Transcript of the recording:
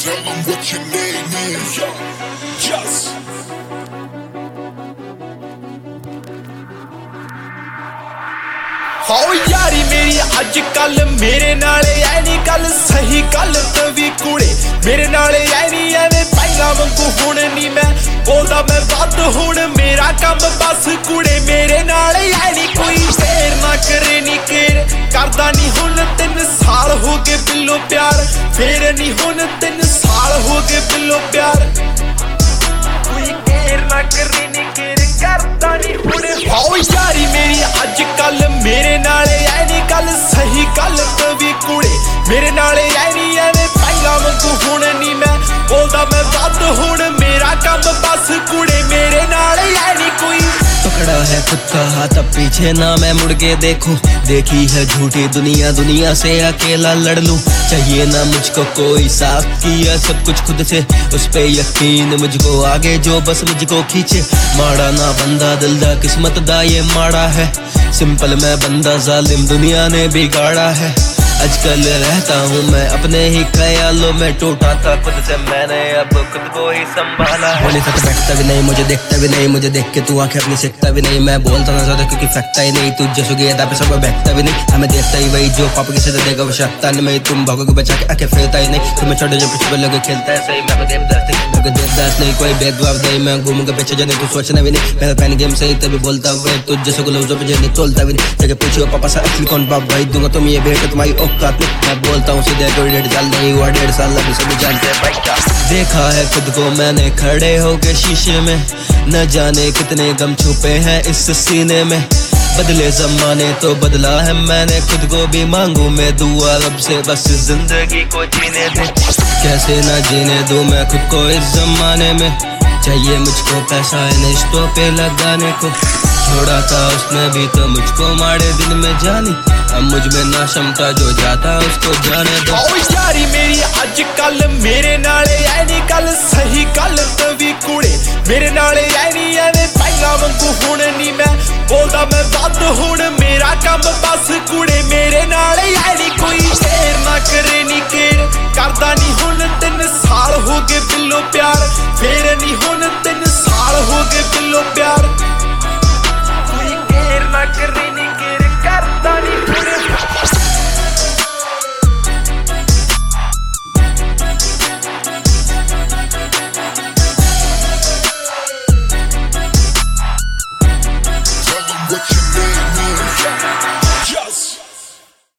Tell them what your name is. Yo, just. हो यारी मेरी अज कल मेरे नाल ऐ नी गल सही गल तवी कुड़े मेरे नाल ऐ नी एवें पहला वांगू हुण नी मैं बोलदा मैं वध हुण मेरा कम बस कुड़े मेरे नाल ऐ नी कोई देर ना करे नी केर करदा नी हुण 3 साल हो गए बिल्लो प्यार फिर नी हुण 3 साल हो गए बिल्लो प्यार कोई देर ना करे नी केर करदा नी हुण हो यारी मेरी अज कल मेरे नाल ऐ नी गल सही गल तवी कुड़े मेरे नाल ऐ नी एवें पहला वांगू हुण नी मैं बोलदा मैं वध हुण मेरा कम बस कुड़े मेरे नाल ऐ नी कोई पकड़ा है खुद का हाथ अब पीछे ना मैं मुड़ के देखूं देखी है झूठी दुनिया दुनिया से अकेला लड़ लूं चाहिए ना मुझको कोई साथ किया सब कुछ खुद से उस पे यकीन मुझको आगे जो बस मुझको खींचे माड़ा ना बंदा दिल दा किस्मत दा ये माड़ा है सिंपल मैं बंदा जालिम दुनिया ने बिगाड़ा है आजकल रहता हूँ मैं अपने ही ख्यालों में टूटा था खुद से मैंने अब खुद को ही संभाला है बोले साथ बैठता भी नहीं मुझे देखता भी नहीं मुझे देख के तू आंखें अपनी सेकता भी नहीं मैं बोलता ना ज्यादा क्योंकि फेंकता ही नहीं तू जैसे गया पे सब बैठता भी नहीं हमें देखता ही वही जो पापा किसी से देगा वो शकता नहीं तुम भागोगे बचा के आके फेरता ही नहीं तुम्हें छोटे जो पीछे लोग खेलता है सही मैं देवदास नहीं कोई भेदभाव नहीं मैं घूमूंगा पीछे जाने तू सोचना भी नहीं मेरा फैन गेम सही तभी बोलता हुआ तुझ जैसे को लोग नहीं तोलता भी नहीं जगह पूछो पापा से असली कौन बाप भाई दूंगा तुम ये भेंट तुम्हारी औकात नहीं मैं बोलता हूँ सीधे कोई 1.5 साल नहीं हुआ 1.5 साल अभी सभी जानते हैं भाई देखा है खुद को मैंने खड़े होके शीशे में न जाने कितने गम छुपे हैं इस सीने में बदले जमाने तो बदला है मैंने खुद को भी मांगू मैं दुआ रब से बस जिंदगी को जीने दे कैसे ना जीने दूं मैं खुद को इस जमाने में चाहिए मुझको पैसा इन रिश्तों पे लगाने को छोड़ा था उसने भी तो मुझको मारे दिन में जानी अब मुझ में ना क्षमता जो जाता उसको जाने दो ओ यारी मेरी अज कल मेरे नाल ऐ नी गल सही गल तवी कुड़े मेरे नाल ऐ नी एवें पहला वांगू हुण नी मैं बोलदा मैं वध हुण मेरा कम बस कुड़े मेरे